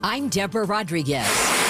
I'm Deborah Rodriguez.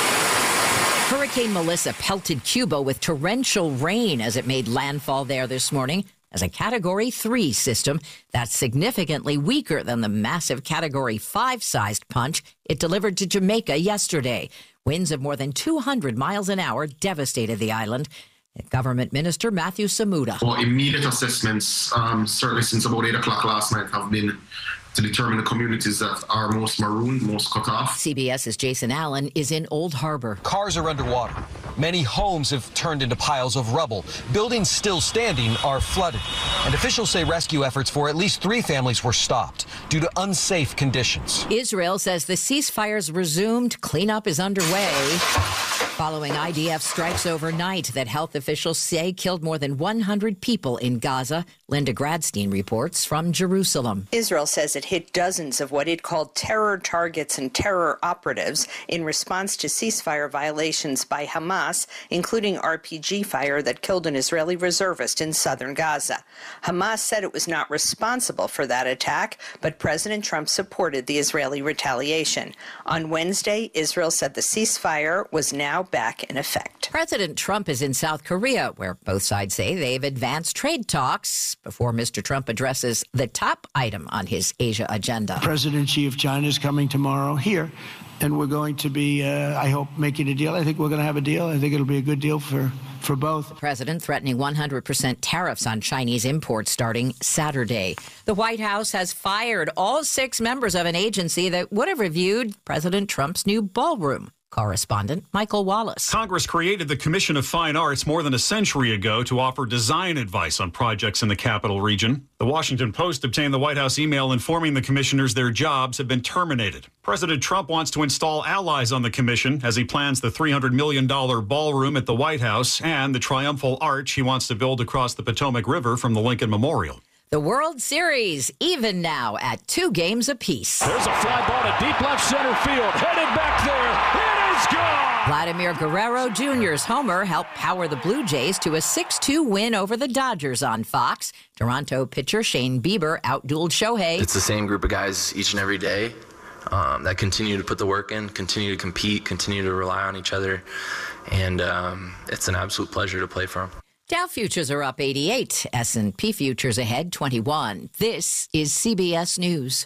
Hurricane Melissa pelted Cuba with torrential rain as it made landfall there this morning as a Category 3 system that's significantly weaker than the massive Category 5-sized punch it delivered to Jamaica yesterday. Winds of more than 200 miles an hour devastated the island. Government Minister Matthew Samuda. Well, immediate assessments, certainly since about 8 o'clock last night, have been to determine the communities that are most marooned, most cut off. CBS's Jason Allen is in Old Harbor. Cars are underwater. Many homes have turned into piles of rubble. Buildings still standing are flooded. And officials say rescue efforts for at least 3 families were stopped due to unsafe conditions. Israel says the ceasefire's resumed. Cleanup is underway. Following IDF strikes overnight that health officials say killed more than 100 people in Gaza. Linda Gradstein reports from Jerusalem. Israel says it hit dozens of what it called terror targets and terror operatives in response to ceasefire violations by Hamas, including RPG fire that killed an Israeli reservist in southern Gaza. Hamas said it was not responsible for that attack, but President Trump supported the Israeli retaliation. On Wednesday, Israel said the ceasefire was now back in effect. President Trump is in South Korea, where both sides say they've advanced trade talks before Mr. Trump addresses the top item on his Asia agenda. President Xi of China is coming tomorrow here, and we're going to be, I hope, making a deal. I think we're going to have a deal. I think it'll be a good deal for both. The president threatening 100% tariffs on Chinese imports starting Saturday. The White House has fired all 6 members of an agency that would have reviewed President Trump's new ballroom. Correspondent Michael Wallace. Congress created the Commission of Fine Arts more than a century ago to offer design advice on projects in the capital region. The Washington Post obtained the White House email informing the commissioners their jobs have been terminated. President Trump wants to install allies on the commission as he plans the $300 million ballroom at the White House and the triumphal arch he wants to build across the Potomac River from the Lincoln Memorial. The World Series, even now at 2 games apiece. There's a fly ball to deep left center field. Headed back there. It is gone. Vladimir Guerrero Jr.'s homer helped power the Blue Jays to a 6-2 win over the Dodgers on Fox. Toronto pitcher Shane Bieber outdueled Shohei. It's the same group of guys each and every day that continue to put the work in, continue to compete, continue to rely on each other. And it's an absolute pleasure to play for them. Dow futures are up 88. S&P futures ahead 21. This is CBS News.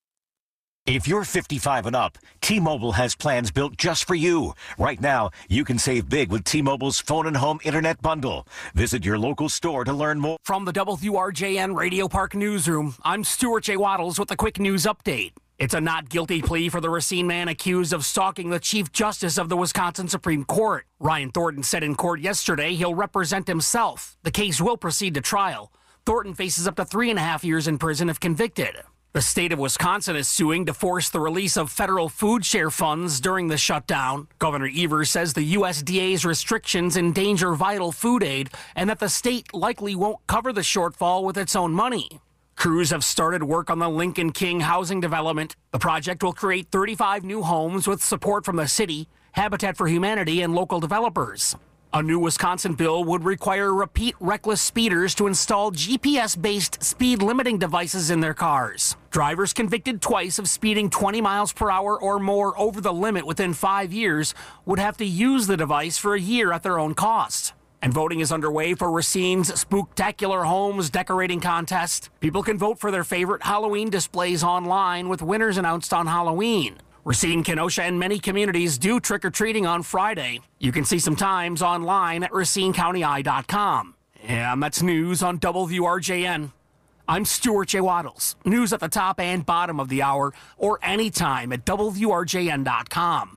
If you're 55 and up, T-Mobile has plans built just for you. Right now, you can save big with T-Mobile's phone and home internet bundle. Visit your local store to learn more. From the WRJN Radio Park Newsroom, I'm Stuart J. Waddles with a quick news update. It's a not guilty plea for the Racine man accused of stalking the Chief Justice of the Wisconsin Supreme Court. Ryan Thornton said in court yesterday he'll represent himself. The case will proceed to trial. Thornton faces up to 3.5 years in prison if convicted. The state of Wisconsin is suing to force the release of federal food share funds during the shutdown. Governor Evers says the USDA's restrictions endanger vital food aid and that the state likely won't cover the shortfall with its own money. Crews have started work on the Lincoln King housing development. The project will create 35 new homes with support from the city, Habitat for Humanity, and local developers. A new Wisconsin bill would require repeat reckless speeders to install GPS-based speed limiting devices in their cars. Drivers convicted twice of speeding 20 miles per hour or more over the limit within 5 years would have to use the device for a year at their own cost. And voting is underway for Racine's Spooktacular Homes Decorating Contest. People can vote for their favorite Halloween displays online with winners announced on Halloween. Racine, Kenosha, and many communities do trick-or-treating on Friday. You can see some times online at RacineCountyEye.com. And that's news on WRJN. I'm Stuart J. Waddles. News at the top and bottom of the hour or anytime at WRJN.com.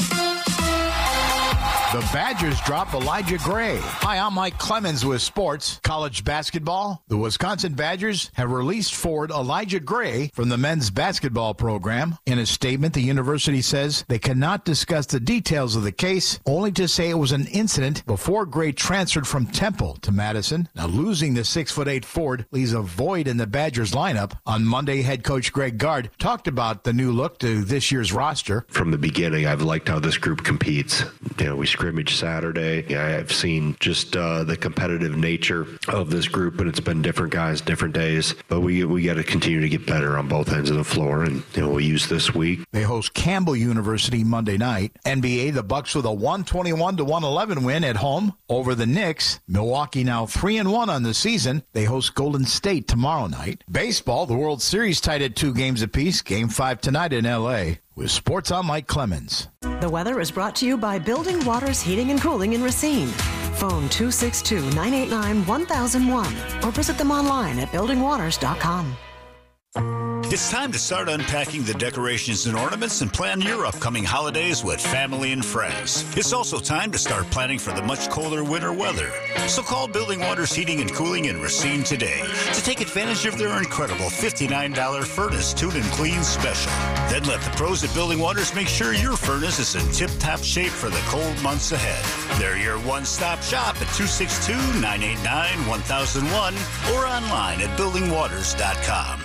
The Badgers drop Elijah Gray. Hi, I'm Mike Clemens with sports. College basketball. The Wisconsin Badgers have released forward Elijah Gray from the men's basketball program. In a statement, the university says they cannot discuss the details of the case, only to say it was an incident before Gray transferred from Temple to Madison. Now, losing the 6'8" forward leaves a void in the Badgers lineup. On Monday, head coach Greg Gard talked about the new look to this year's roster. From the beginning, I've liked how this group competes. We scrimmage Saturday. I've seen just the competitive nature of this group, and it's been different guys, different days. But we got to continue to get better on both ends of the floor, and we'll use this week. They host Campbell University Monday night. NBA, the Bucks with a 121-111 win at home over the Knicks. Milwaukee now 3-1 on the season. They host Golden State tomorrow night. Baseball, the World Series tied at 2 games apiece. Game 5 tonight in L.A. With sports, I'm Mike Clemens. The weather is brought to you by Building Waters Heating and Cooling in Racine. Phone 262-989-1001 or visit them online at buildingwaters.com. It's time to start unpacking the decorations and ornaments and plan your upcoming holidays with family and friends. It's also time to start planning for the much colder winter weather. So call Building Waters Heating and Cooling in Racine today to take advantage of their incredible $59 furnace tune and clean special. Then let the pros at Building Waters make sure your furnace is in tip-top shape for the cold months ahead. They're your one-stop shop at 262-989-1001 or online at buildingwaters.com.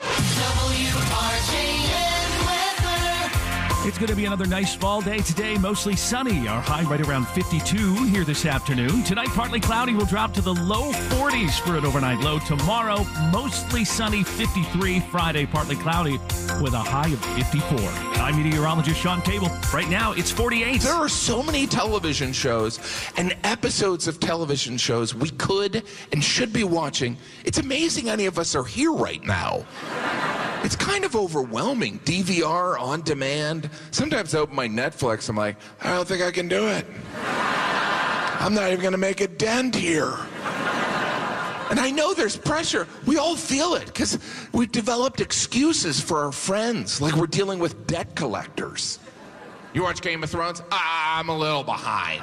It's going to be another nice fall day today, mostly sunny. Our high right around 52 here this afternoon. Tonight, partly cloudy, will drop to the low 40s for an overnight low. Tomorrow, mostly sunny, 53. Friday, partly cloudy with a high of 54. I'm meteorologist Sean Cable. Right now, it's 48. There are so many television shows and episodes of television shows we could and should be watching. It's amazing any of us are here right now. It's kind of overwhelming. DVR, on demand. Sometimes I open my Netflix, I'm like, I don't think I can do it. I'm not even going to make a dent here. And I know there's pressure. We all feel it because we've developed excuses for our friends, like we're dealing with debt collectors. You watch Game of Thrones? I'm a little behind.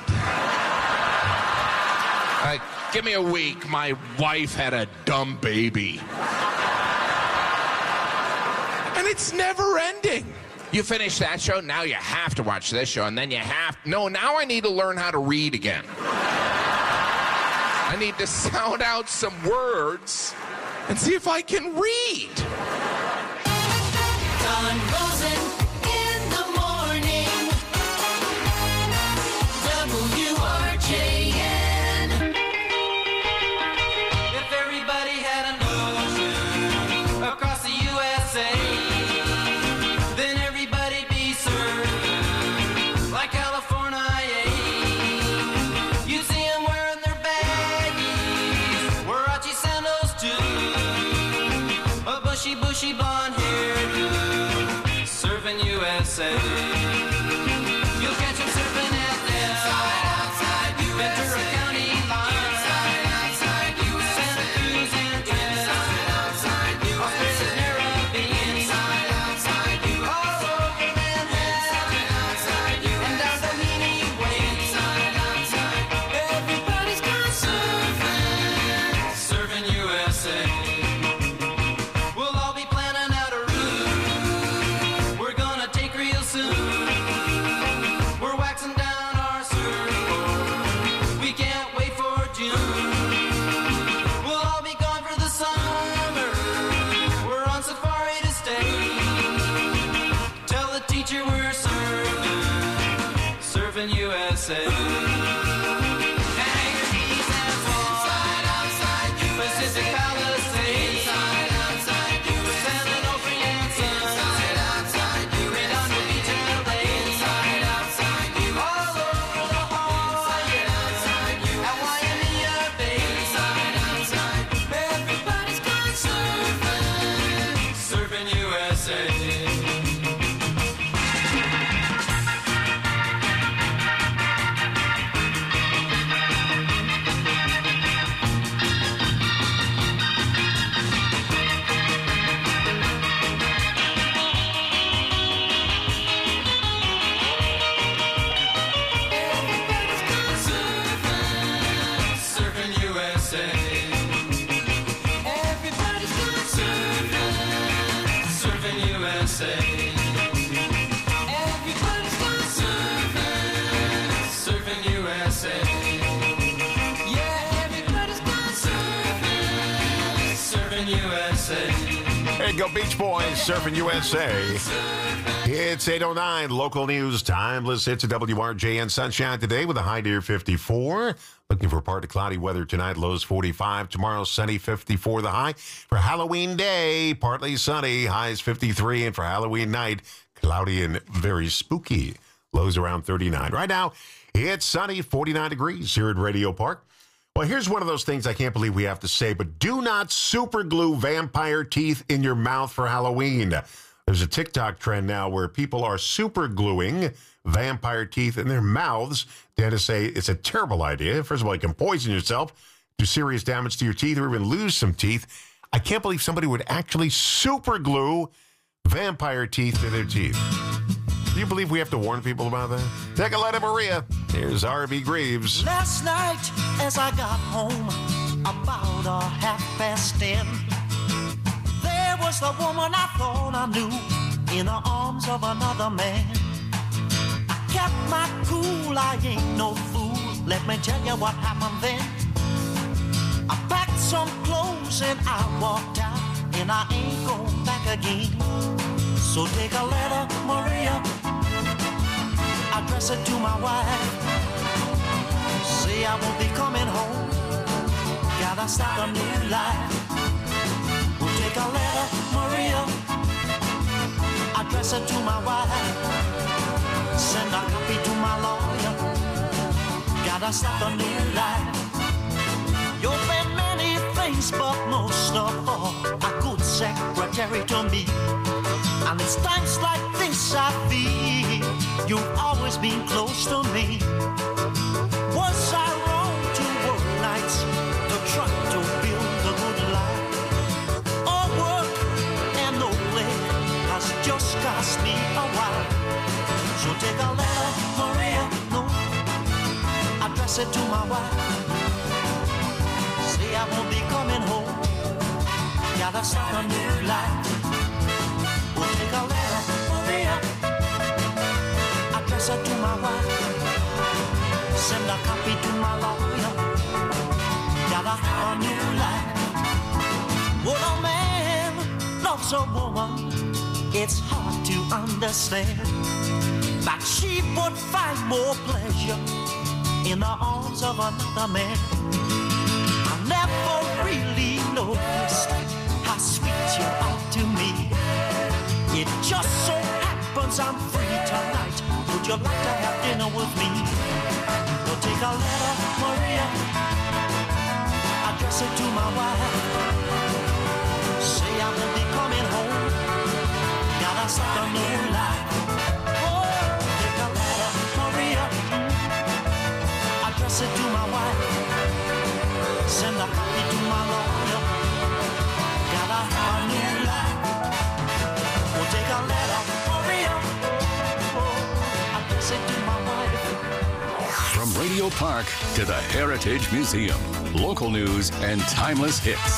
Give me a week. My wife had a dumb baby. And it's never ending. You finish that show, now you have to watch this show, and then you have... No, now I need to learn how to read again. I need to sound out some words and see if I can read. Don Rosen in the morning. WRJN. If everybody had an ocean across the USA, then everybody'd be served like California. You see them wearing their baggies, Warachi sandals too, a bushy blonde hairdo, serving USA. You'll catch them surfing at outside Ventura County line, outside Santa Cruz and Twin, Australia's Caribbean, all over Manhattan, and down Doheny Way. Everybody's gone surfing USA. We'll all be planning out a route we're gonna take real soon. We're waxing down our surfboard. We can't wait for June. We'll all be gone for the summer. We're on safari to stay. Tell the teacher we're surfing USA. Anchorage and outside Pacific Palisades, San Onofre and Sons, Redondo Beach and LA, all over La Jolla, at Waimea Bay. Everybody's gone surfing USA. you go, Beach Boys, Surfing USA. It's 8:09, local news, timeless hits at WRJN. Sunshine today with a high near 54. Looking for partly cloudy weather tonight, lows 45. Tomorrow, sunny, 54 the high. For Halloween day, partly sunny, highs 53. And for Halloween night, cloudy and very spooky, lows around 39. Right now, it's sunny, 49 degrees here at Radio Park. Well, here's one of those things I can't believe we have to say, but do not super glue vampire teeth in your mouth for Halloween. There's a TikTok trend now where people are super gluing vampire teeth in their mouths. Dentists say it's a terrible idea. First of all, you can poison yourself, do serious damage to your teeth, or even lose some teeth. I can't believe somebody would actually super glue vampire teeth to their teeth. Do you believe we have to warn people about that? Nicoletta Maria. Here's R.B. Greaves. Last night, as I got home, about 10:30, there was the woman I thought I knew in the arms of another man. I kept my cool, I ain't no fool. Let me tell you what happened then. I packed some clothes and I walked out, and I ain't going back again. So take a letter, Maria, address it to my wife. Say I won't be coming home, gotta start a new life. We'll take a letter, Maria, address it to my wife. Send a copy to my lawyer, gotta start a new life. You've been many things, but most of all, a good secretary to me. And it's times like this I feel you've always been close to me. Was I wrong to work nights to try to build a good life? All work and no play has just cost me a while. So take a letter, Maria, no, address it to my wife. Say I won't be coming home, gotta start a new life. We'll take a letter, Maria, address it to my wife. Send a copy to my lawyer, gotta have a new life. When a man loves a woman, it's hard to understand that she would find more pleasure in the arms of another man. I never really noticed how sweet you are to me. It just so happens I'm free tonight. Would you like to have dinner with me? We'll take a letter, Maria, address it to my wife. Say I will be coming home, gotta start a new life. Oh, take a letter, Maria, address it to my wife. Send a copy to my lawyer, gotta have a new life. We'll take a letter, Maria, address it to my wife. From Radio Park to the Heritage Museum, local news and timeless hits.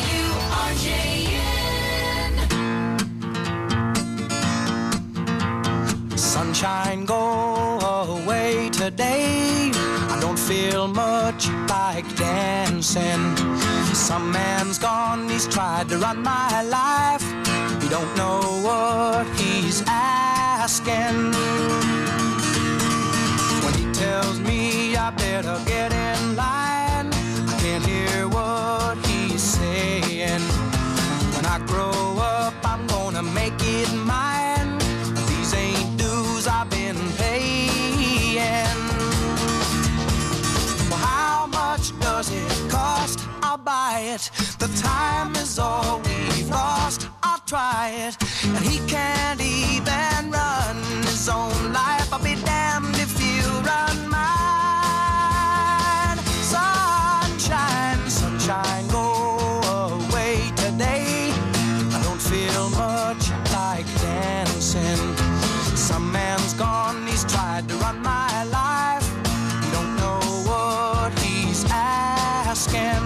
Sunshine, go away today. I don't feel much like dancing. Some man's gone, he's tried to run my life. He don't know what he's asking. When he tells me I better get in line, I can't hear what he's saying. When I grow up, I'm gonna make it mine. These ain't dues I've been paying. Well, how much does it cost? I'll buy it. The time is all we've lost. I'll try it. And he can't even run his own life. I'll be damned if you run mine. Sunshine, sunshine, go away today. I don't feel much like dancing. Some man's gone, he's tried to run my life. You don't know what he's asking.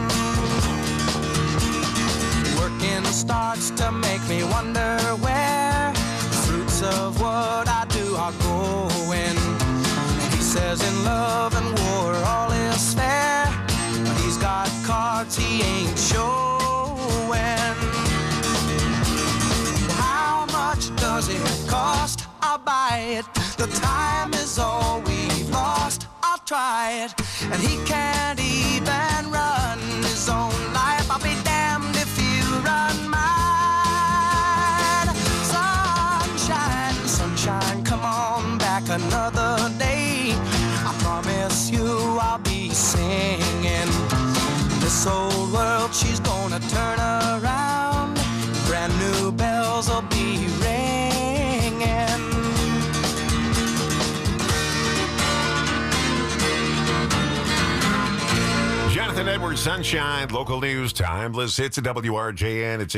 Working starts to make me wonder where the fruits of what I do are going. He says in love and war all is fair, but he's got cards he ain't showing. does it cost? I'll buy it. The time is all we've lost. I'll try it. And he can't even run his own life. I'll be damned if you run mine. Sunshine, sunshine, come on back another day. I promise you I'll be singing. This old world, she's gonna turn around. Brand new bells will be ringing. Jonathan Edwards, Sunshine, local news, timeless hits at WRJN. It's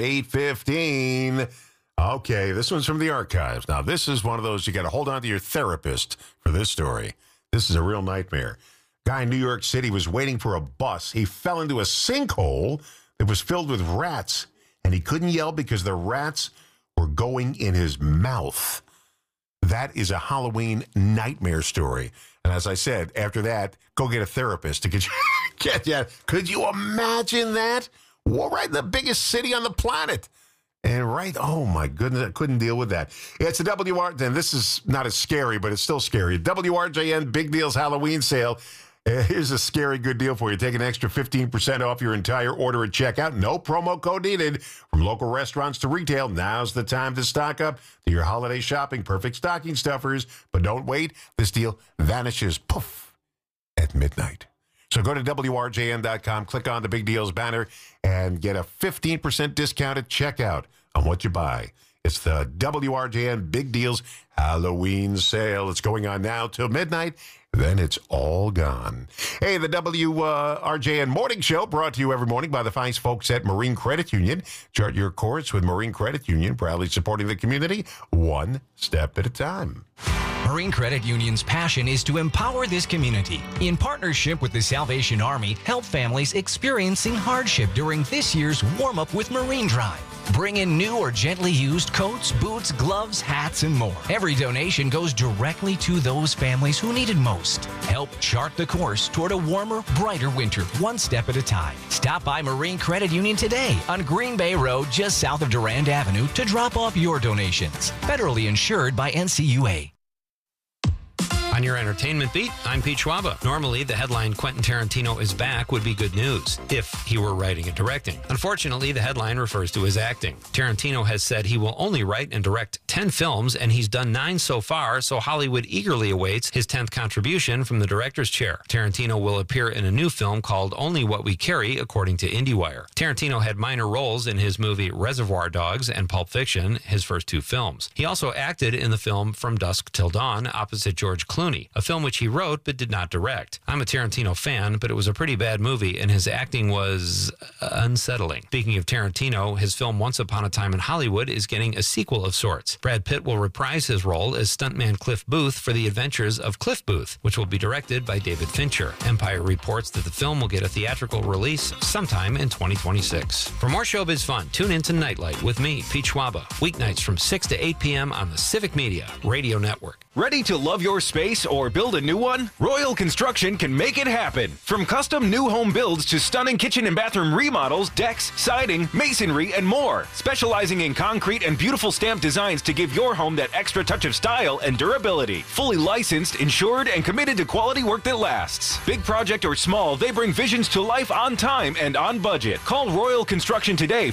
8:15. Okay, this one's from the archives. Now, this is one of those you got to hold on to your therapist for this story. This is a real nightmare. Guy in New York City was waiting for a bus. He fell into a sinkhole that was filled with rats, and he couldn't yell because the rats were going in his mouth. That is a Halloween nightmare story. And as I said, after that, go get a therapist to get you. Could you imagine that? Well, right in the biggest city on the planet. And right, oh my goodness, I couldn't deal with that. It's a WRJN. This is not as scary, but it's still scary. WRJN Big Deals Halloween Sale. Here's a scary good deal for you. Take an extra 15% off your entire order at checkout. No promo code needed. From local restaurants to retail, now's the time to stock up to your holiday shopping. Perfect stocking stuffers. But don't wait. This deal vanishes, poof, at midnight. So go to WRJN.com, click on the Big Deals banner, and get a 15% discount at checkout on what you buy. It's the WRJN Big Deals Halloween Sale. It's going on now till midnight. Then it's all gone. Hey, the WRJN Morning Show brought to you every morning by the fine folks at Marine Credit Union. Chart your course with Marine Credit Union, proudly supporting the community one step at a time. Marine Credit Union's passion is to empower this community. In partnership with the Salvation Army, help families experiencing hardship during this year's Warm Up with Marine Drive. Bring in new or gently used coats, boots, gloves, hats, and more. Every donation goes directly to those families who need it most. Help chart the course toward a warmer, brighter winter, one step at a time. Stop by Marine Credit Union today on Green Bay Road, just south of Durand Avenue, to drop off your donations. Federally insured by NCUA. On your entertainment beat, I'm Pete Schwaba. Normally, the headline Quentin Tarantino is back would be good news, if he were writing and directing. Unfortunately, the headline refers to his acting. Tarantino has said he will only write and direct 10 films, and he's done 9 so far, so Hollywood eagerly awaits his 10th contribution from the director's chair. Tarantino will appear in a new film called Only What We Carry, according to IndieWire. Tarantino had minor roles in his movie Reservoir Dogs and Pulp Fiction, his first 2 films. He also acted in the film From Dusk Till Dawn, opposite George Clooney, a film which he wrote but did not direct. I'm a Tarantino fan, but it was a pretty bad movie, and his acting was unsettling. Speaking of Tarantino, his film Once Upon a Time in Hollywood is getting a sequel of sorts. Brad Pitt will reprise his role as stuntman Cliff Booth for The Adventures of Cliff Booth, which will be directed by David Fincher. Empire reports that the film will get a theatrical release sometime in 2026. For more showbiz fun, tune in to Nightlight with me, Pete Schwaba, weeknights from 6 to 8 p.m. on the Civic Media Radio Network. Ready to love your space or build a new one? Royal Construction can make it happen. From custom new home builds to stunning kitchen and bathroom remodels, decks, siding, masonry, and more. Specializing in concrete and beautiful stamped designs to give your home that extra touch of style and durability. Fully licensed, insured, and committed to quality work that lasts. Big project or small, they bring visions to life on time and on budget. Call Royal Construction today,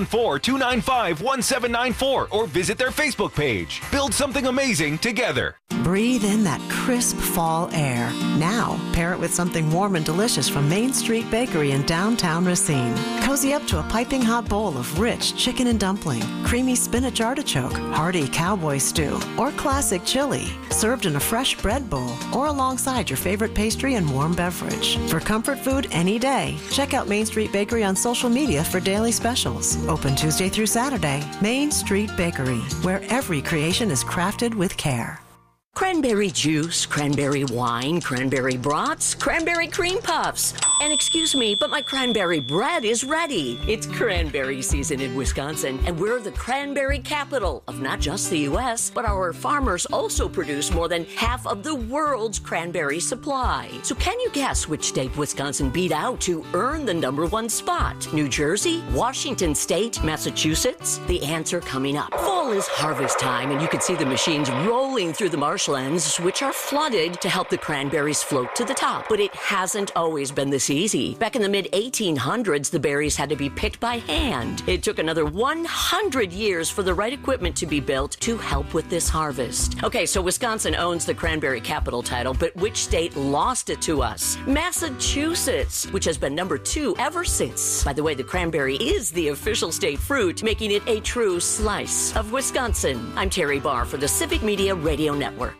414-295-1794, or visit their Facebook page. Build something amazing together. Breathe in that crisp fall air. Now, pair it with something warm and delicious from Main Street Bakery in downtown Racine. Cozy up to a piping hot bowl of rich chicken and dumpling, creamy spinach artichoke, hearty cowboy stew, or classic chili, served in a fresh bread bowl or alongside your favorite pastry and warm beverage. For comfort food any day, check out Main Street Bakery on social media for daily specials. Open Tuesday through Saturday. Main Street Bakery, where every creation is crafted with care. Cranberry juice, cranberry wine, cranberry brats, cranberry cream puffs. And excuse me, but my cranberry bread is ready. It's cranberry season in Wisconsin, and we're the cranberry capital of not just the U.S., but our farmers also produce more than half of the world's cranberry supply. So can you guess which state Wisconsin beat out to earn the #1 spot? New Jersey, Washington State, Massachusetts? The answer coming up. Fall is harvest time, and you can see the machines rolling through the marshlands, which are flooded to help the cranberries float to the top. But it hasn't always been this easy. Back in the mid-1800s, the berries had to be picked by hand. It took another 100 years for the right equipment to be built to help with this harvest. Okay, so Wisconsin owns the cranberry capital title, but which state lost it to us? Massachusetts, which has been #2 ever since. By the way, the cranberry is the official state fruit, making it a true slice of Wisconsin. I'm Terry Barr for the Civic Media Radio Network.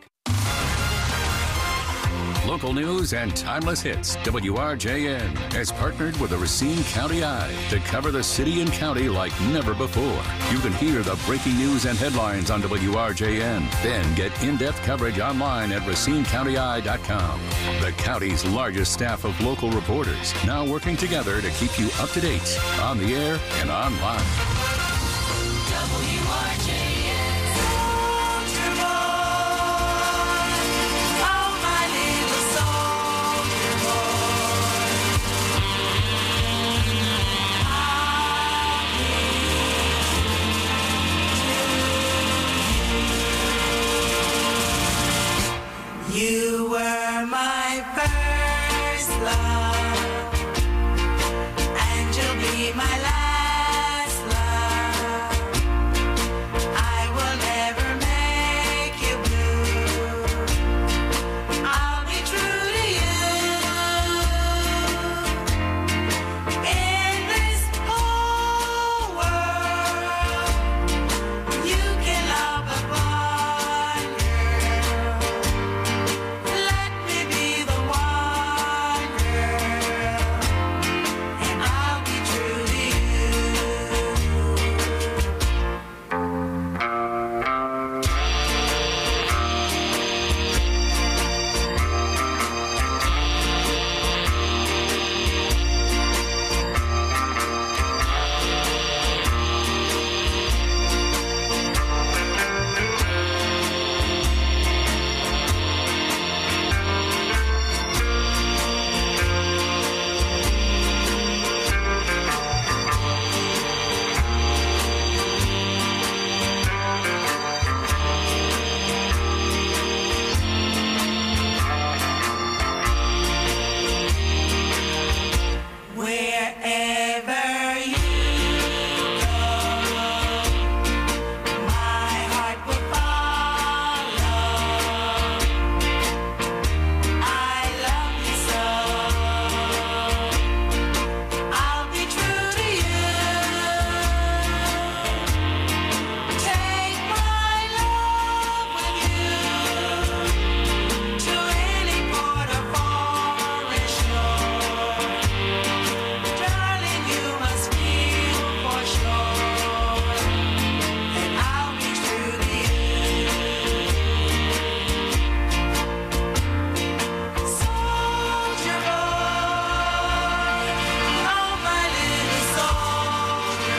Local news and timeless hits. WRJN has partnered with the Racine County Eye to cover the city and county like never before. You can hear the breaking news and headlines on WRJN. Then get in-depth coverage online at RacineCountyEye.com. The county's largest staff of local reporters now working together to keep you up to date on the air and online. You were my first love, and you'll be my last love. I will never make you blue. I'll be true to you. In this whole world, you can love a boy, girl. Let me be the one, girl, and I'll be true to wherever you go, my heart will follow. I love you so. I'll be true to you. Take my love with you to any port or foreign shore. Darling, you must feel for sure that I'll be true to you. Soldier boy, oh my little soldier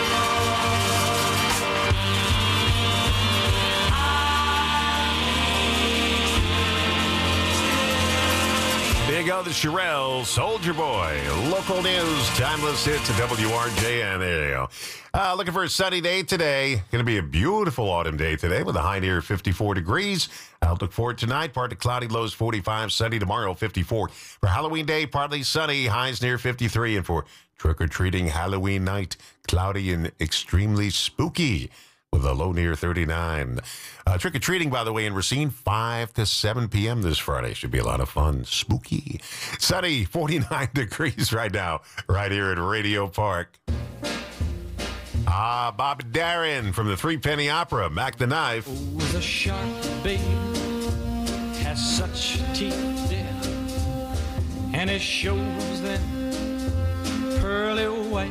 There you go, the Shirelles, Soldier Boy, local news, timeless hits at WRJN. There you go. Looking for a sunny day today. Going to be a beautiful autumn day today with a high near 54 degrees. Outlook for tonight, partly cloudy, lows 45, sunny tomorrow, 54. For Halloween day, partly sunny, highs near 53. And for trick-or-treating Halloween night, cloudy and extremely spooky with a low near 39. Trick-or-treating, by the way, in Racine, 5 to 7 p.m. this Friday. Should be a lot of fun. Spooky. Sunny, 49 degrees right now, right here at Radio Park. Bob Darin from the Three Penny Opera, Mac the Knife. Oh, the shark, babe, has such teeth, dear, and it shows them pearly white.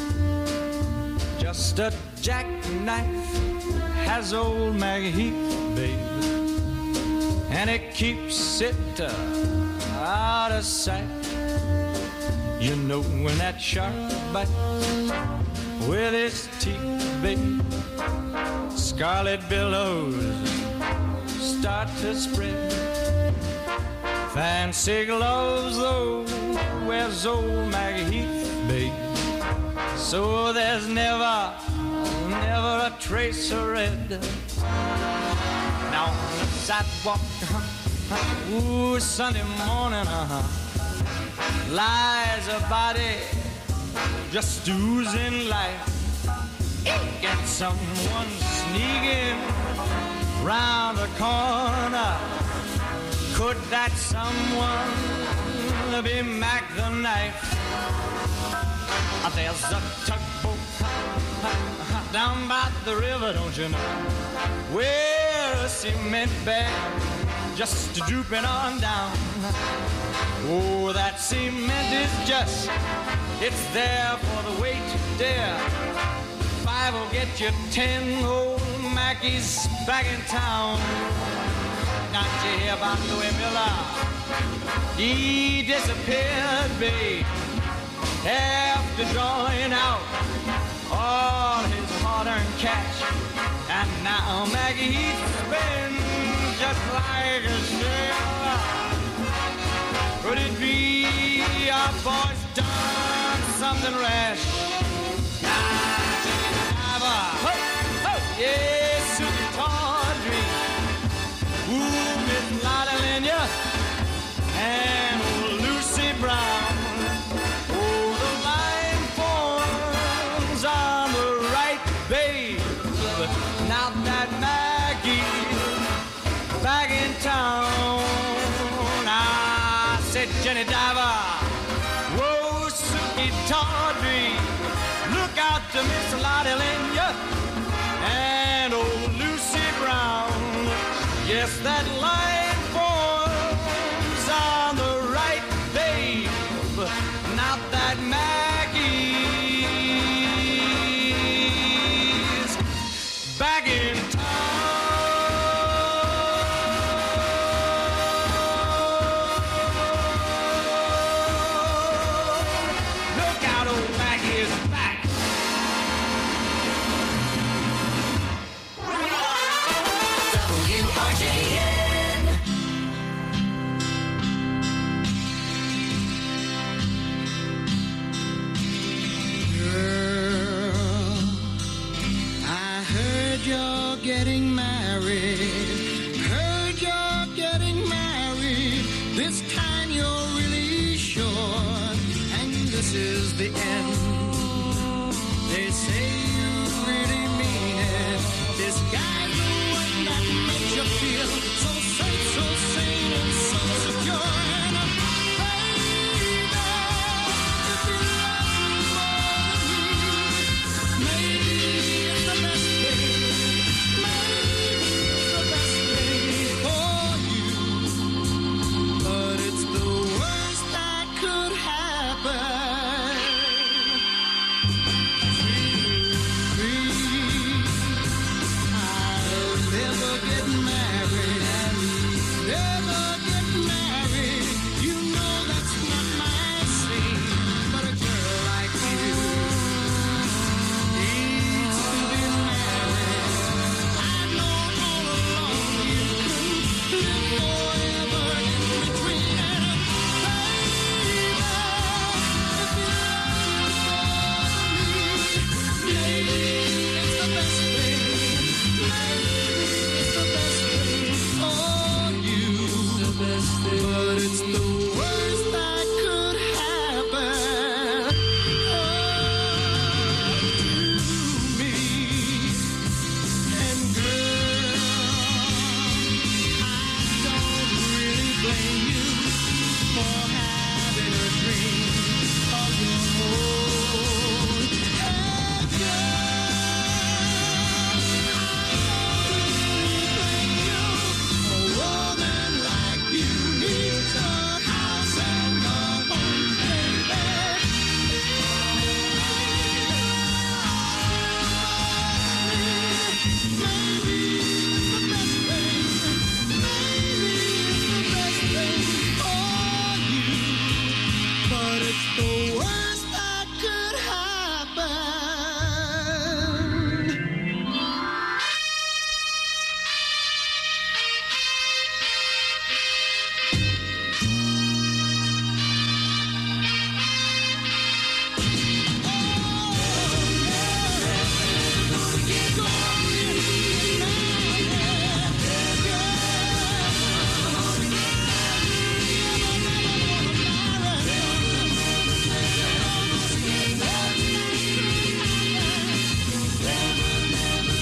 Just a jackknife has old Maggie Heath, babe, and it keeps it out of sight. You know when that shark bites with its teeth, babe, scarlet billows start to spread. Fancy gloves, though, wears old Maggie Heath, babe, so there's never a trace of red. Now on the sidewalk, ooh, Sunday morning, lies a body just oozing life. Get someone sneaking round the corner. Could that someone be Mac the Knife? There's a tugboat down by the river, don't you know, where a cement bag just drooping on down. Oh, that cement is just, it's there for the weight, dear. 5 will get you 10 old Mackies back in town. Not you hear about Louis Miller? He disappeared, babe, after drawing out all his hard-earned cash. And now Maggie Heath's been just like a sailor. Could it be our boy's done something rash? Yes, Susie Tawdry, ooh, Miss Lotta Lenya, and old Lucy Brown. Oh, the line forms on the right, babe. Now that Maggie's back in town, I said, Jenny Diver, whoa, Susie Tawdry, look out to Miss Lotta Lenya and old Lucy Brown. Yes, that line forms on the right, babe. Not that Maggie's back in town. Look out, old Maggie is back. WRJN.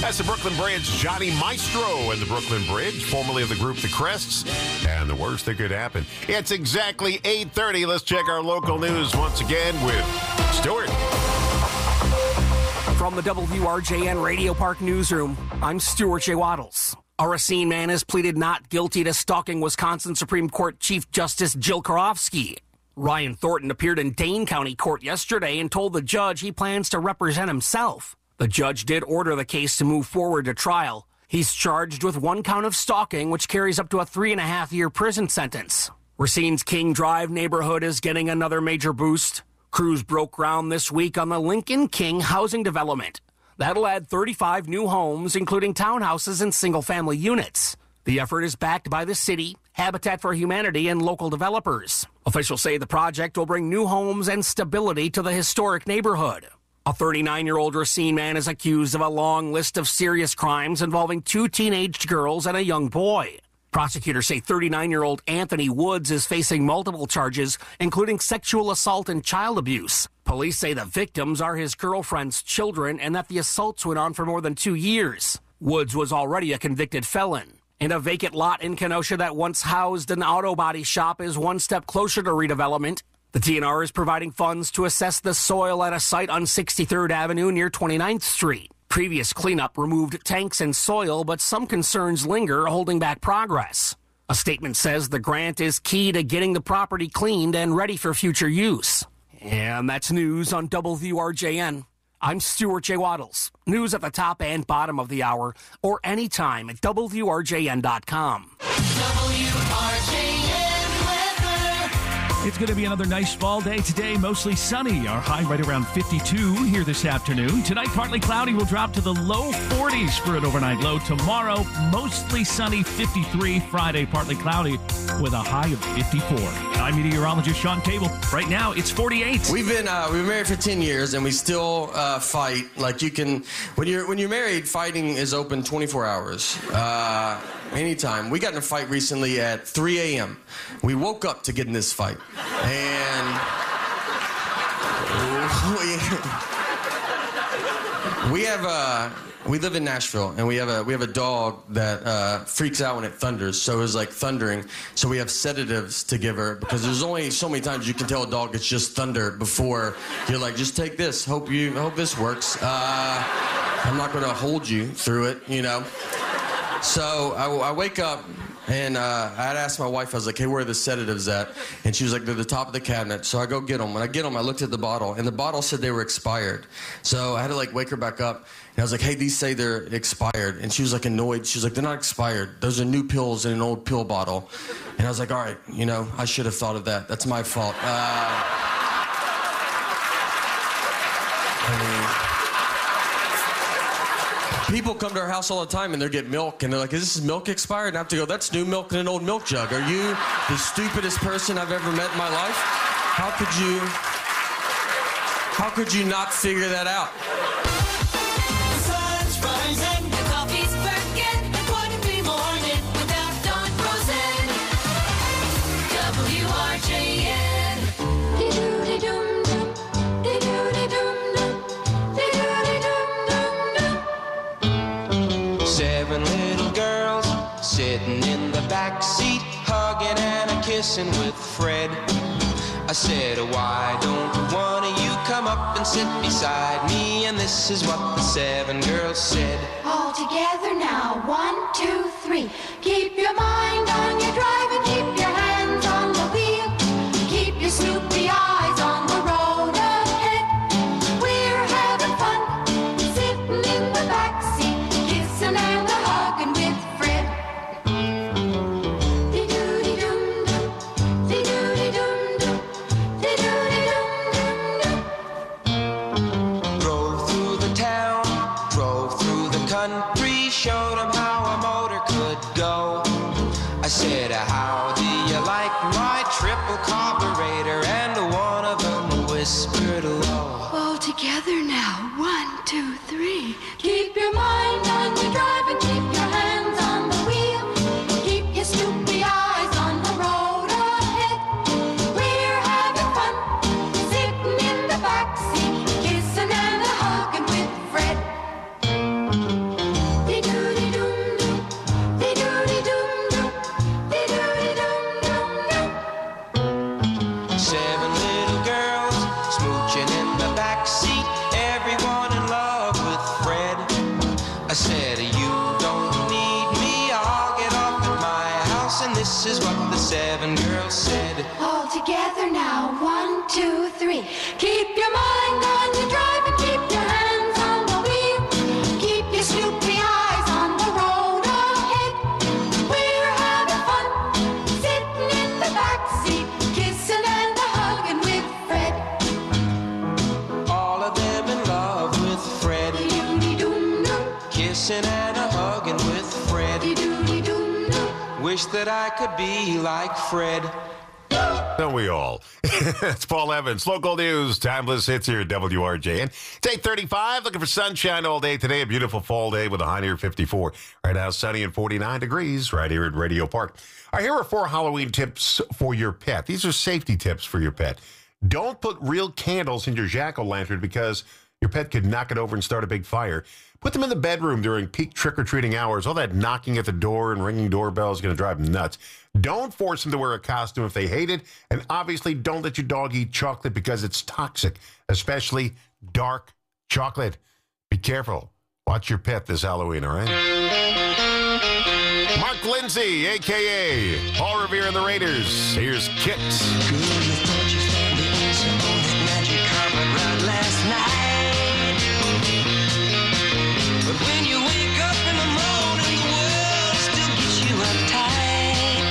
That's the Brooklyn Bridge, Johnny Maestro and the Brooklyn Bridge, formerly of the group The Crests, and the worst that could happen. It's exactly 8:30. Let's check our local news once again with Stuart. From the WRJN Radio Park Newsroom, I'm Stuart J. Waddles. A Racine man has pleaded not guilty to stalking Wisconsin Supreme Court Chief Justice Jill Karofsky. Ryan Thornton appeared in Dane County Court yesterday and told the judge he plans to represent himself. The judge did order the case to move forward to trial. He's charged with 1 count of stalking, which carries up to a 3.5-year prison sentence. Racine's King Drive neighborhood is getting another major boost. Crews broke ground this week on the Lincoln King housing development. That'll add 35 new homes, including townhouses and single-family units. The effort is backed by the city, Habitat for Humanity, and local developers. Officials say the project will bring new homes and stability to the historic neighborhood. A 39-year-old Racine man is accused of a long list of serious crimes involving 2 teenaged girls and a young boy. Prosecutors say 39-year-old Anthony Woods is facing multiple charges, including sexual assault and child abuse. Police say the victims are his girlfriend's children and that the assaults went on for more than 2 years. Woods was already a convicted felon. And a vacant lot in Kenosha that once housed an auto body shop is one step closer to redevelopment. The TNR is providing funds to assess the soil at a site on 63rd Avenue near 29th Street. Previous cleanup removed tanks and soil, but some concerns linger, holding back progress. A statement says the grant is key to getting the property cleaned and ready for future use. And that's news on WRJN. I'm Stuart J. Waddles. News at the top and bottom of the hour, or anytime at WRJN.com. It's going to be another nice fall day today, mostly sunny. Our high right around 52 here this afternoon. Tonight, partly cloudy, will drop to the low 40s for an overnight low. Tomorrow, mostly sunny, 53. Friday, partly cloudy with a high of 54. I'm meteorologist Sean Cable. Right now, it's 48. We've been married for 10 years, and we still fight. Like you can, when you're married, fighting is open 24 hours. Anytime. We got in a fight recently at 3 a.m. We woke up to get in this fight. And we live in Nashville, and we have a dog that freaks out when it thunders. So it was like thundering. So we have sedatives to give her because there's only so many times you can tell a dog it's just thunder before you're like, just take this. Hope this works. I'm not going to hold you through it, you know. So I wake up, and I had asked my wife, I was like, hey, where are the sedatives at? And she was like, they're at the top of the cabinet. So I go get them. When I get them, I looked at the bottle, and the bottle said they were expired. So I had to, wake her back up, and I was like, hey, these say they're expired. And she was, annoyed. She was like, they're not expired. Those are new pills in an old pill bottle. And I was like, all right, I should have thought of that. That's my fault. People come to our house all the time and they get milk and they're like, is this milk expired? And I have to go, that's new milk in an old milk jug. Are you the stupidest person I've ever met in my life? How could you not figure that out? The sun's rising, the coffee's working, and wouldn't be morning without Dawn Rosen. WRJN. 7 little girls sitting in the back seat, hugging and kissing with Fred. I said, why don't one of you come up and sit beside me? And this is what the 7 girls said. All together now, 1, 2, 3. Keep your mind on your drive and keep your hands on the wheel. Keep your Snoopy eyes on the road ahead. We're having fun, sitting in the back seat, kissing and hugging with Fred. Dee-doo-dee-dum-dum, dee-doo-dee-dum-dum, dee-doo-dee-dum-dum. Drove through the town, drove through the country, showed them how a motor could go. I said, how do you like my triple carburetor? And one of them whispered low. All together now, 1, 2, 3. Keep your mind on your drive and keep your hands on the wheel. Keep your Snoopy eyes on the road ahead. We're having fun, sitting in the back seat, kissing and hugging with Fred. the 7 girls said. All together now, 1, 2, 3. Keep your mind on your drive and keep your hands on the wheel. Keep your snoopy eyes on the road ahead. We're having fun, sitting in the back seat, kissing and hugging with Fred. All of them in love with Fred. Kissing and hugging with Fred. Wish that I could be like Fred. Don't we all? It's Paul Evans. Local news. Timeless hits here at WRJN. It's 8:35. Looking for sunshine all day today. A beautiful fall day with a high near 54. Right now, sunny and 49 degrees right here at Radio Park. All right, here are 4 Halloween tips for your pet. These are safety tips for your pet. Don't put real candles in your jack-o'-lantern because your pet could knock it over and start a big fire. Put them in the bedroom during peak trick-or-treating hours. All that knocking at the door and ringing doorbells is going to drive them nuts. Don't force them to wear a costume if they hate it. And obviously, don't let your dog eat chocolate because it's toxic, especially dark chocolate. Be careful. Watch your pet this Halloween, all right? Mark Lindsay, a.k.a. Paul Revere and the Raiders. Here's Kicks. But when you wake up in the morning, the world still gets you uptight.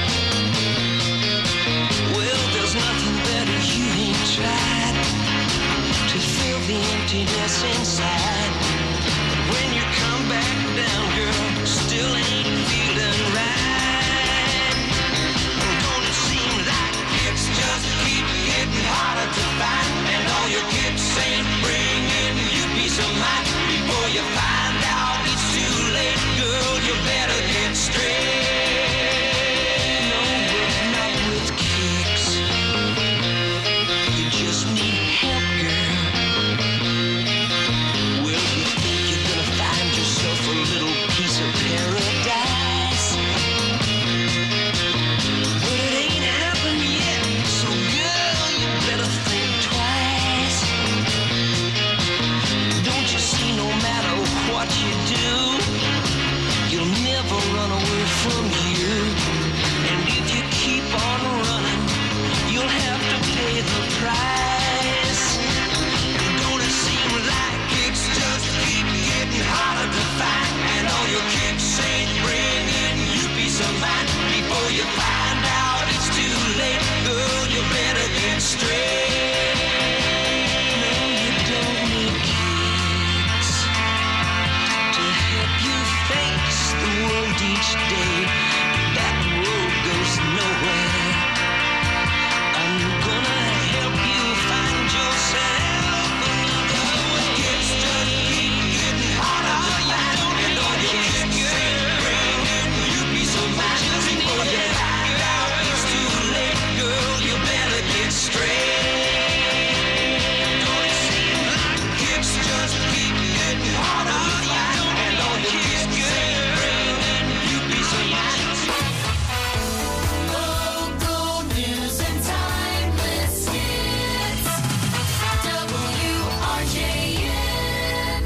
Well, there's nothing better you ain't tried to fill the emptiness inside. But when you come back down, girl, still ain't feeling right. Don't it seem like it's just keep getting harder to find, and all your kicks ain't bringing you peace of mind before you find out it's too late, girl, you better get straight. No, but not with kicks. You just need help, girl. Well, you think you're gonna find yourself a little piece of paradise, but it ain't happened yet, so girl, you better think twice. Don't you see, no matter what you do, you'll never run away from you. And if you keep on running, you'll have to pay the price. Don't it seem like kicks just keep getting harder to find, and all your kicks ain't bringing you peace of mind before you find out it's too late, girl, you better get straight. No, you don't need kicks to help you face the world each day. That road goes nowhere. I'm gonna help you find yourself another way. Kicks just keep getting harder to find, and all your kicks ain't bringing you peace of mind before you find out it's too late, girl, you better get straight. Don't it seem like kicks just keep getting harder to find, and all your kicks ain't bringing you peace of mind. Local news and timeless hits. WRJN.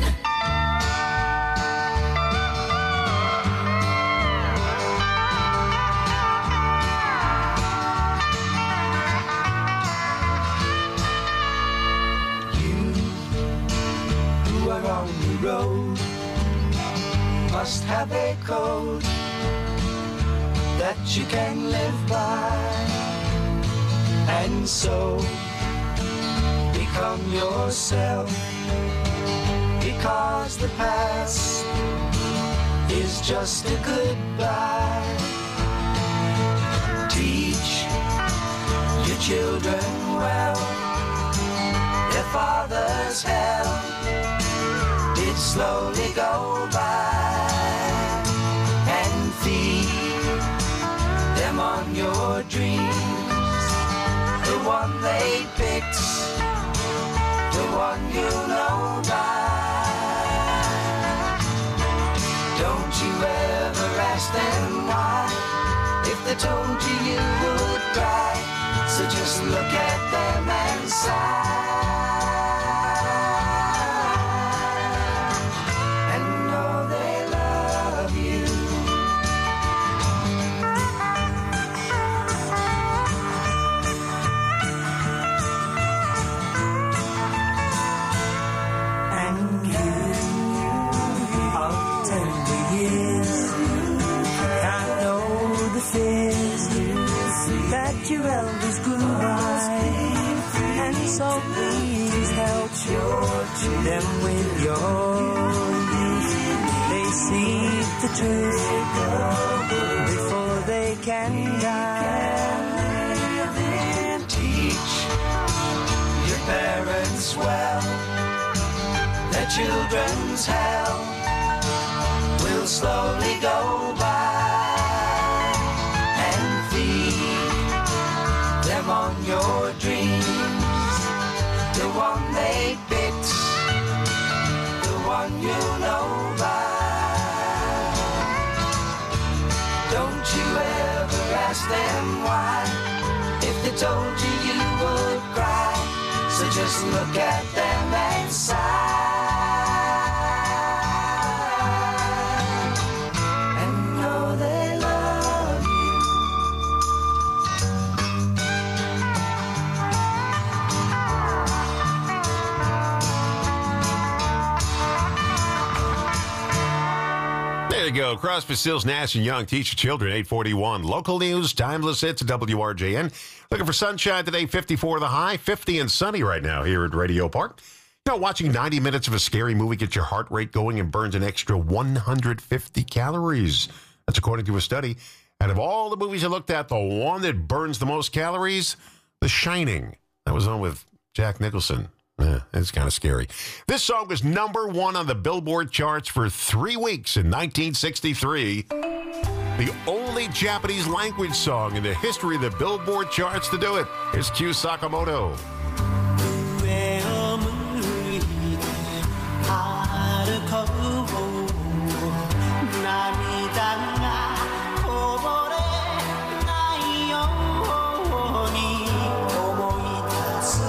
Who are on the road must have a code that you can live by, and so become yourself, because the past is just a goodbye. Teach your children well. Their father's hell did slowly go by, and feed them on your dreams. The one they picked, the one you know by. Don't you ever ask them why. If they told you, you would cry. So just look at them and sigh. that your elders grew wise, and so please help them with your youth. They seek the truth before they can die. Then teach your parents well. Their children's hell will slowly go by, and feed them on your dreams. The one they picked, the one you know by. Don't you ever ask them why. If they told you, you would cry. So just look at them and sigh. There you go. Crosby, Stills, Nash and Young, Teach Your Children, 841. Local news, timeless hits at WRJN. Looking for sunshine today, 54 the high, 50 and sunny right now here at Radio Park. You know, watching 90 minutes of a scary movie gets your heart rate going and burns an extra 150 calories. That's according to a study. Out of all the movies I looked at, the one that burns the most calories, The Shining. That was on with Jack Nicholson. It's kind of scary. This song was #1 on the Billboard charts for 3 weeks in 1963. The only Japanese language song in the history of the Billboard charts to do it. Here's Q Sakamoto. 上を向いて歩こう涙がこぼれないように思い出す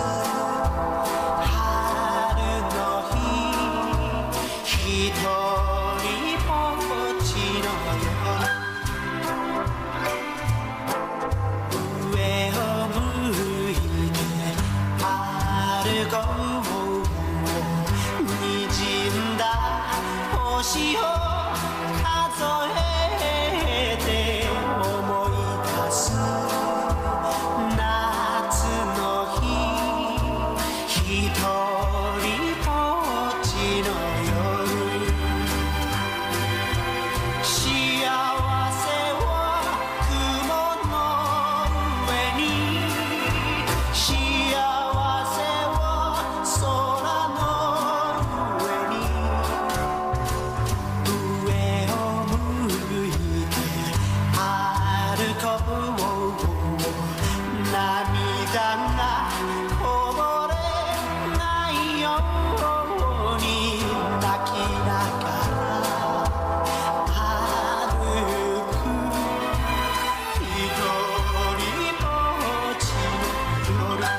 春の日一人ぼっちの夜上を向いて歩こう滲んだ星を数えて思い出す夏の日一人ぼっちの夜幸せを雲の上に幸せを空の上に上を向いて歩こう涙がこぼれないように泣きながら歩く一人ぼっちの夜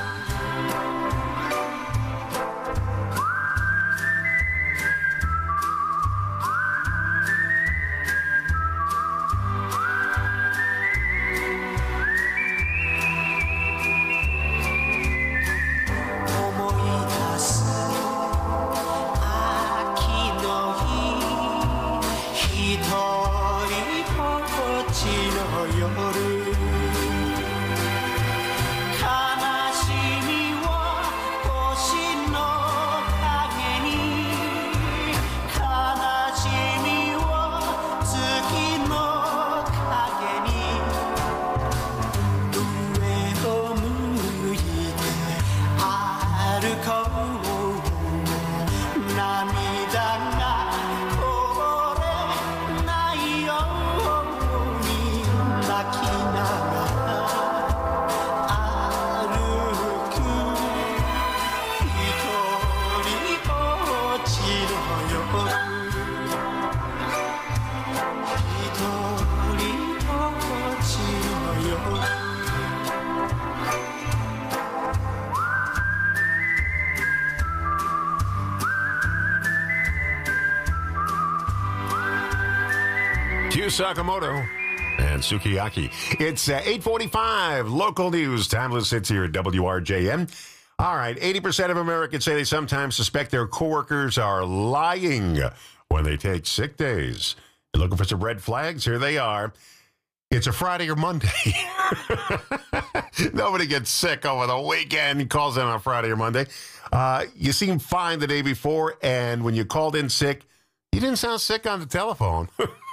思い出す秋の日一人ぼっちの夜悲しみを星の影に悲しみを月の影に上を向いて歩こう涙がこぼれないように泣きながら歩く一人ぼっちの夜一人ぼっちの夜 Q Sakamoto and Sukiyaki. It's 8:45. Local news. Timeless hits here at WRJN. All right. 80% of Americans say they sometimes suspect their coworkers are lying when they take sick days. You're looking for some red flags? Here they are. It's a Friday or Monday. Nobody gets sick over the weekend. He calls in on Friday or Monday. You seemed fine the day before, and when you called in sick, you didn't sound sick on the telephone.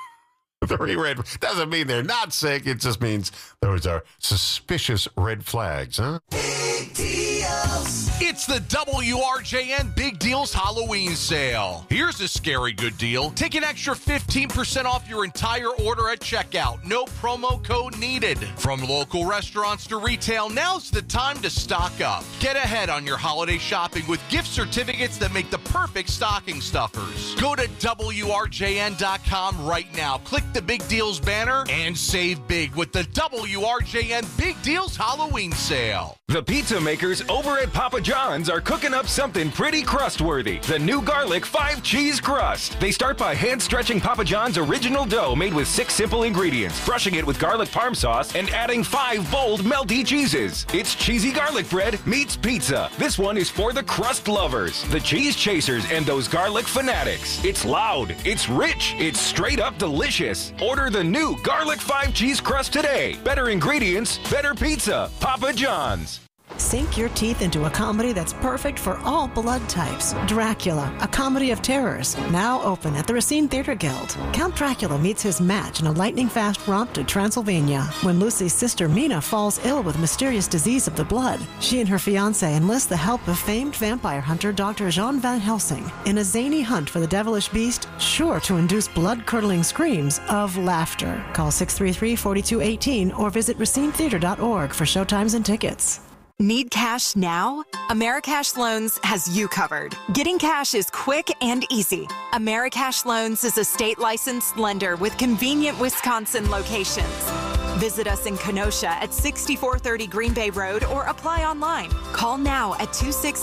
3 red doesn't mean they're not sick. It just means those are suspicious red flags, huh? Big deals. It's the WRJN Big Deals Halloween sale. Here's a scary good deal. Take an extra 15% off your entire order at checkout. No promo code needed. From local restaurants to retail, now's the time to stock up. Get ahead on your holiday shopping with gift certificates that make the perfect stocking stuffers. Go to WRJN.com right now. Click the Big Deals banner and save big with the WRJN Big Deals Halloween sale. The pizza makers over at Papa John's are cooking up something pretty crustworthy. The new garlic 5-cheese crust. They start by hand-stretching Papa John's original dough made with 6 simple ingredients, brushing it with garlic parm sauce, and adding 5 bold melty cheeses. It's cheesy garlic bread meets pizza. This one is for the crust lovers, the cheese chasers, and those garlic fanatics. It's loud, it's rich, it's straight up delicious. Order the new garlic 5-cheese crust today. Better ingredients, better pizza. Papa John's. Sink your teeth into a comedy that's perfect for all blood types. Dracula, a comedy of terrors, now open at the Racine Theater Guild. Count Dracula meets his match in a lightning-fast romp to Transylvania. When Lucy's sister Mina falls ill with mysterious disease of the blood, she and her fiancé enlist the help of famed vampire hunter Dr. Jean Van Helsing in a zany hunt for the devilish beast, sure to induce blood-curdling screams of laughter. Call 633-4218 or visit racinetheater.org for showtimes and tickets. Need cash now? Americash Loans has you covered. Getting cash is quick and easy. Americash Loans is a state-licensed lender with convenient Wisconsin locations. Visit us in Kenosha at 6430 Green Bay Road or apply online. Call now at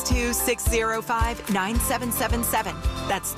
262-605-9777. That's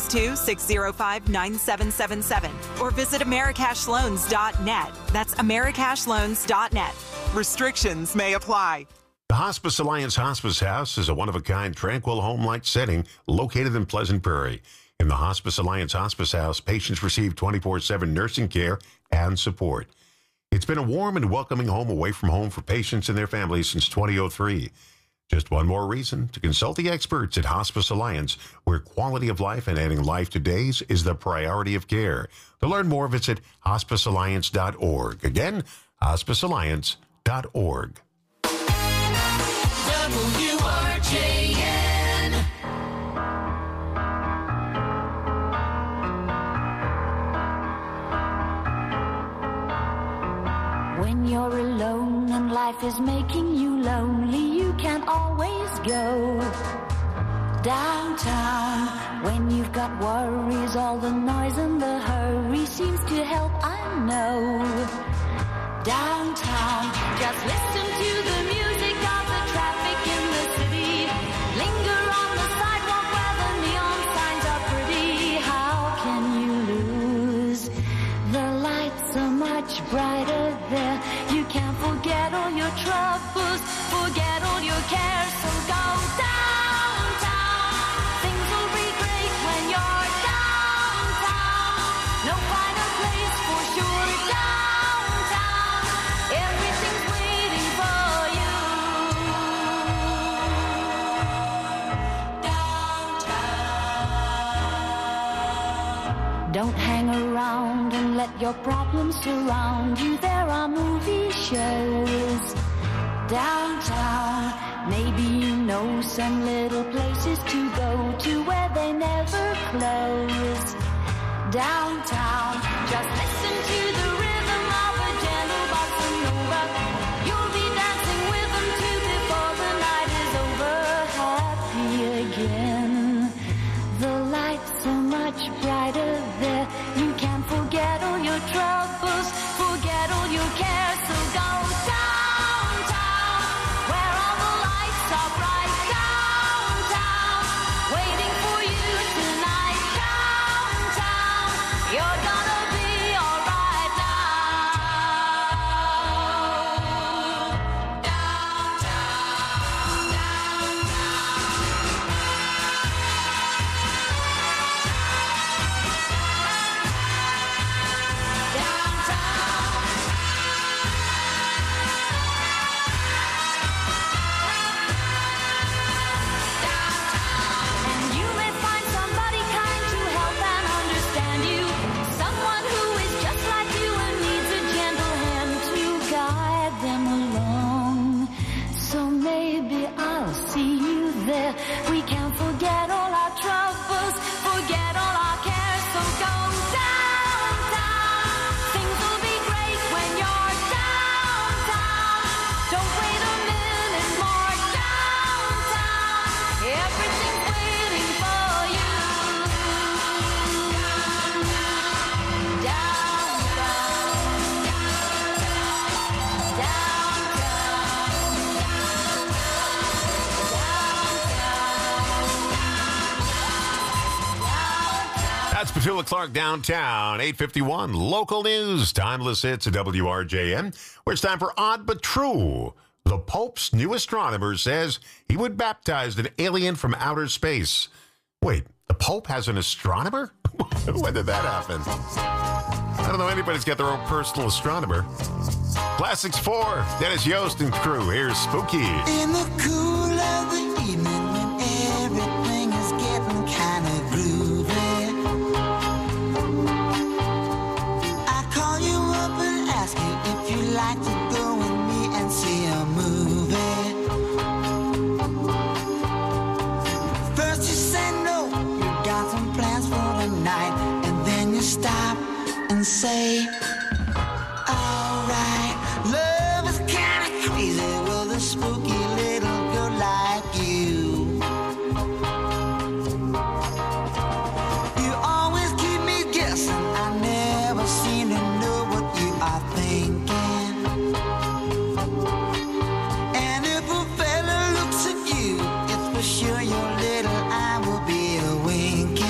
262-605-9777. Or visit americashloans.net. That's americashloans.net. Restrictions may apply. The Hospice Alliance Hospice House is a one-of-a-kind, tranquil, home-like setting located in Pleasant Prairie. In the Hospice Alliance Hospice House, patients receive 24/7 nursing care and support. It's been a warm and welcoming home away from home for patients and their families since 2003. Just one more reason to consult the experts at Hospice Alliance, where quality of life and adding life to days is the priority of care. To learn more, visit hospicealliance.org. Again, hospicealliance.org. WRJN. When you're alone and life is making you lonely, you can't always go downtown. When you've got worries, all the noise and the hurry seems to help, I know. Downtown, just listen to the music of the traffic in the city. Linger on the sidewalk where the neon signs are pretty. How can you lose? The lights are much brighter there. You can't forget all your troubles, forget all your cares. So go downtown. Things will be great when you're downtown. No finer place for sure. Downtown, everything's waiting for you. Downtown. Don't hang around and let your problems surround you. There are movie shows downtown. Maybe you know some little places to go to where they never close. Downtown, just listen to the rhythm of a gentle bossa nova. You'll be dancing with them too before the night is over. Happy again. The lights are much brighter there. You can't forget all your troubles, forget all your cares. So go downtown, where all the lights are bright. Downtown, waiting for you tonight. Downtown, you're gonna be all Petula Clark downtown, 8:51. Local news, timeless hits at WRJN, where it's time for Odd But True. The Pope's new astronomer says he would baptize an alien from outer space. Wait, the Pope has an astronomer? When did that happen? I don't know anybody's got their own personal astronomer. Classics 4, Dennis Yost and crew. Here's Spooky. In the cool of the evening when everything is getting kind of groovy, I call you up and ask you if you'd like to go with me and see a movie. First you say no, you got some plans for the night, and then you stop and say, alright, love is kinda crazy with a spooky little girl like you. You always keep me guessing, I never seem to know what you are thinking. And if a fella looks at you, it's for sure your little eye will be a winking.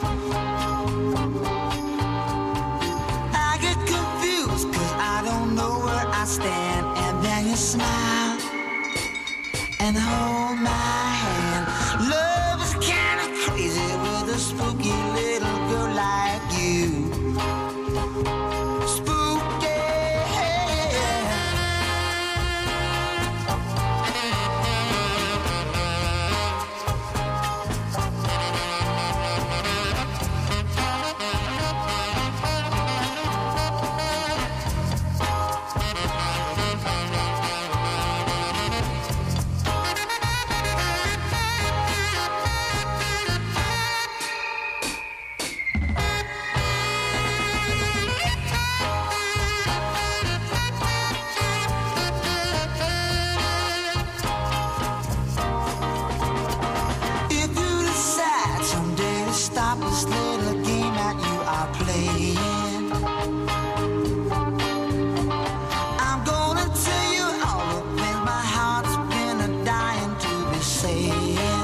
I get confused cause I don't know where I stand, and then you smile and hold my hand. Love is kinda crazy with a spooky little girl like you. Spooky. If you decide someday to stop this little game that you are playing, I'm gonna tell you all the things my heart's been a dying to be saying.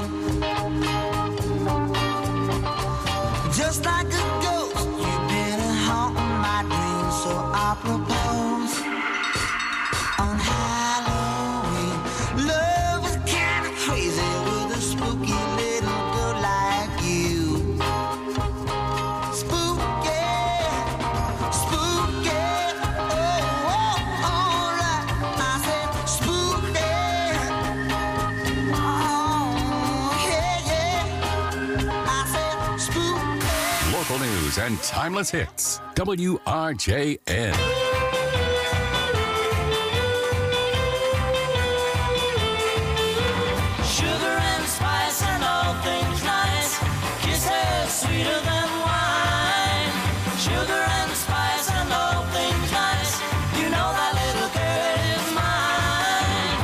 Just like a ghost, you've been haunting my dreams, so I propose on Halloween. Love is kinda crazy with a spooky little girl like you. Spooky, spooky, oh, oh, alright. I said spooky, oh, yeah, yeah. I said spooky. Local news and timeless hits. WRJN. Sugar and spice and all things nice. Kisses sweeter than wine. Sugar and spice and all things nice. You know that little girl is mine.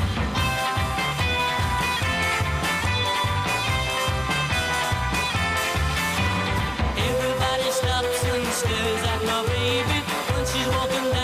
Everybody stops and stares at my baby when she's walking down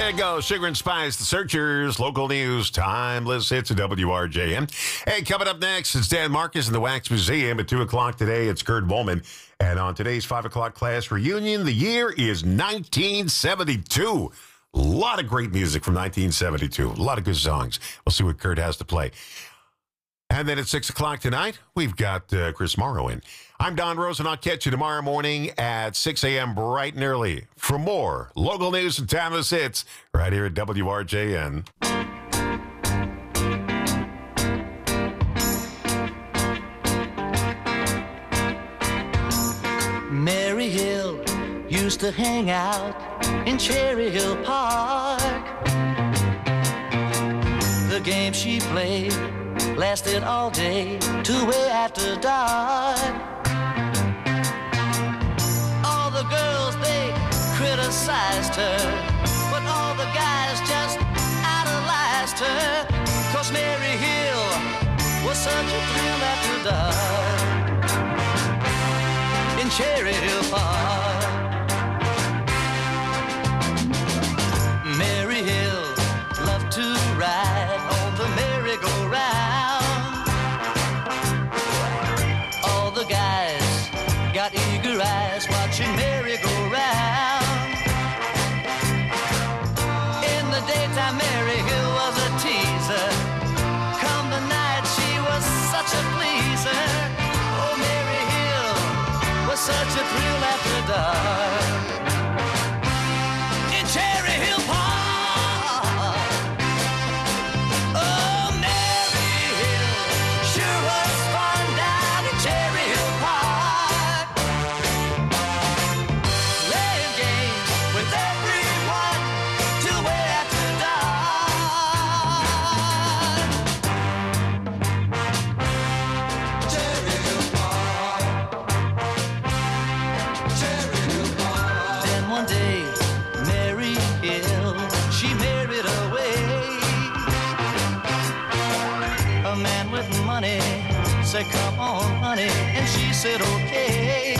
There you go. Sugar and Spice, The Searchers, local news, timeless hits at WRJN. Hey, coming up next, it's Dan Marcus in the Wax Museum at 2 o'clock today. It's Kurt Woolman. And on today's 5 o'clock class reunion, the year is 1972. A lot of great music from 1972. A lot of good songs. We'll see what Kurt has to play. And then at 6 o'clock tonight, we've got Chris Morrow in. I'm Don Rose, and I'll catch you tomorrow morning at 6 a.m. bright and early for more local news and timeless hits right here at WRJN. Mary Hill used to hang out in Cherry Hill Park. The game she played lasted all day till way after dark. All the girls, they criticized her, but all the guys just idolized her. 'Cause Mary Hill was such a thrill after dark in Cherry Hill Park. Mary Hill loved to ride on the merry-go-round. All the guys got eager eyes watching Mary go round. In the daytime, Mary Hill was a teaser. Come the night, she was such a pleaser. Oh, Mary Hill was such a thrill after dark in Cherry Hill Park. Oh, Mary Hill sure was fun down in Cherry Hill Park. Playing games with everyone till way after dark. Cherry Hill Park. Cherry Hill Park. Then one day, Mary Hill, she married away. A man with money said, come on, honey, and she said, okay.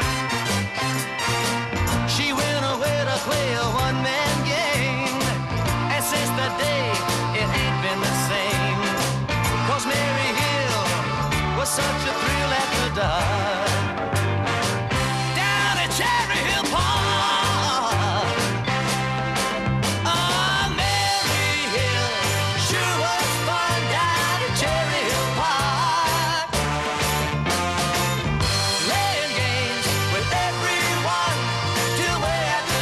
She went away to play a one-man game, and since that day, it ain't been the same. 'Cause Mary Hill was such a thrill after dark down at Cherry Hill Park. Oh, Mary Hill sure was fun down at Cherry Hill Park. Playing games with everyone till way after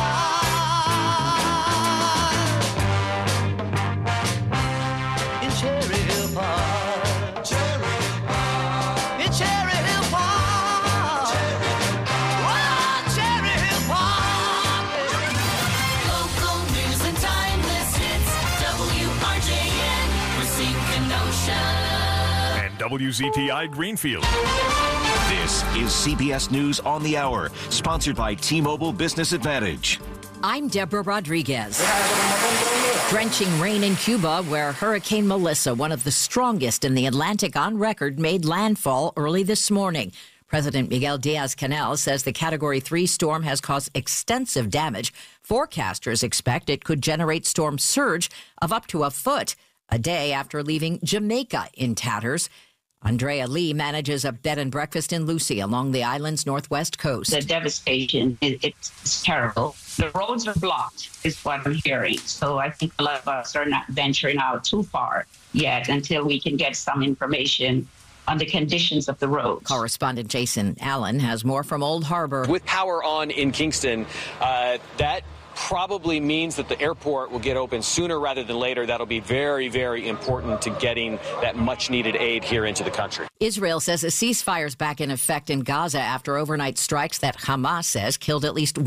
dark in Cherry Hill Park. Cherry Hill Park. In Cherry Hill Park. Oh, Cherry Hill Park. Local news and timeless hits. WRJN, Racine, Kenosha. And WZTI Greenfield. This is CBS News on the Hour, sponsored by T-Mobile Business Advantage. I'm Deborah Rodriguez. Drenching rain in Cuba, where Hurricane Melissa, one of the strongest in the Atlantic on record, made landfall early this morning. President Miguel Diaz-Canel says the Category 3 storm has caused extensive damage. Forecasters expect it could generate storm surge of up to a foot a day after leaving Jamaica in tatters. Andrea Lee manages a bed and breakfast in Lucy along the island's northwest coast. The devastation, it's terrible. The roads are blocked, is what I'm hearing. So I think a lot of us are not venturing out too far yet until we can get some information on the conditions of the roads. Correspondent Jason Allen has more from Old Harbor. With power on in Kingston, that probably means that the airport will get open sooner rather than later. That'll be very, very important to getting that much-needed aid here into the country. Israel says a ceasefire's back in effect in Gaza after overnight strikes that Hamas says killed at least